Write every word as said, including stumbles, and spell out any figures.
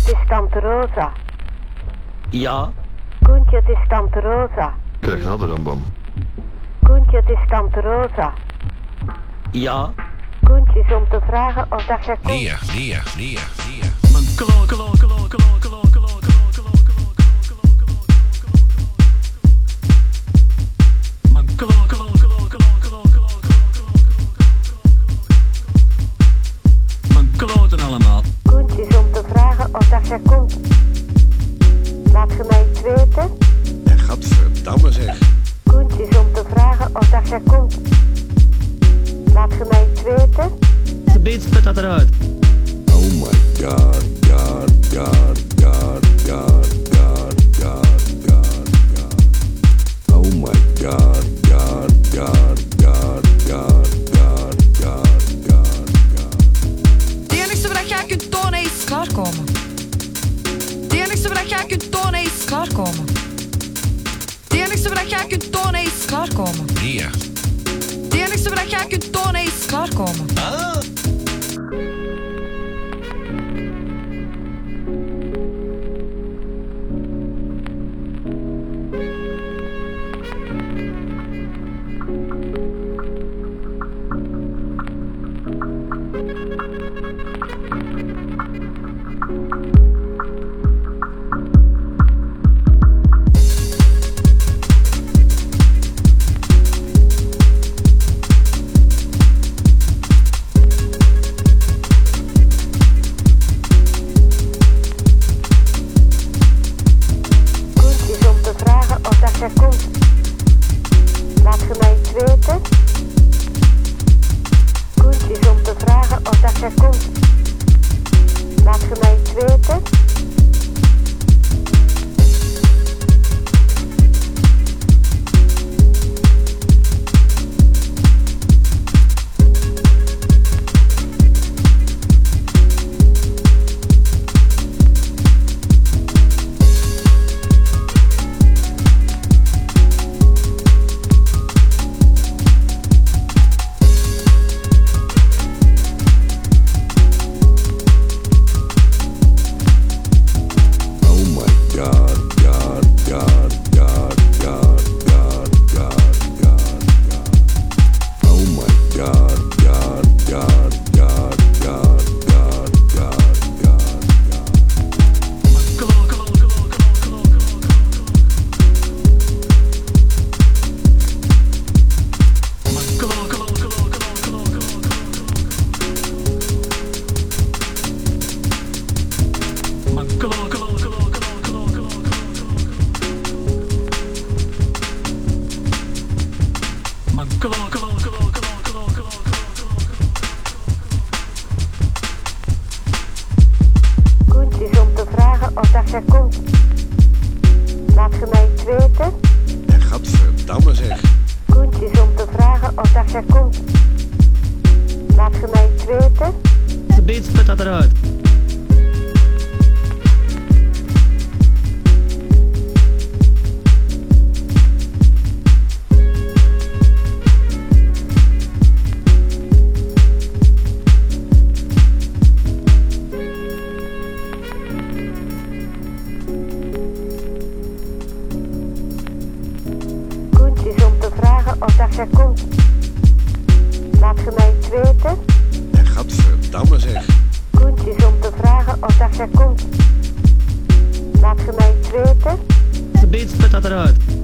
het is Tante Rosa. Ja? Koentje, het is Tante Rosa. Krijg nou de rambam. Koentje, het is Tante Rosa. Ja? Koentje is om te vragen of dat jij komt. Lia, Lia, Lia, Lia. Mijn klo, klo, klo, klo, klo, klo, klo, klo, klo, klo. Mijn klo, klo, klo, klo, klo, klo, klo. Mijn kloten allemaal. Koentje is om te vragen of dat jij komt. Laat je mij iets weten? Ja, gadverdamme zeg. Koentje is om te vragen of dat jij komt. Laat je mij iets weten? De beet spit dat eruit. Oh my god, god, god, god, god, god, god, god, god. Oh my god, god, god, god, god, god, god, god, god. Het enigste wat jij kunt tonen is klaarkomen. Het enigste wat jij kunt tonen is klaarkomen. Het enigste wat jij kunt tonen is klaarkomen. Lia. Het enigste wat jij kunt tonen is klaarkomen. Koentje is om te vragen of dat jij komt. Laat je mij iets weten? Koentje is om te vragen of dat jij komt. Laat je mij iets weten? Oh my god, god, god, god, god, god, god, god, god. Oh my god, god, god, god, god, god, god, god, god. Mijn klo, klo, klo, klo, klo, klo, klo. Mijn klo, klo, klo, klo, klo, klo, klo. Mijn klo, klo, klo, klo, klo, klo, klo. Mijn klo, klo, klo, klo, klo, klo, klo. Koentje is om te vragen of dat jij komt. Laat je mij iets weten? Ja, gadverdamme zeg. Koentje is om te vragen of dat jij komt. Laat je mij iets weten? De beet spit dat eruit. Koentje is om te vragen of dat jij komt. Laat je mij iets weten? Ja, gadverdamme zeg. Koentje is om te vragen of dat jij komt. Laat je mij iets weten? De beet spit dat eruit.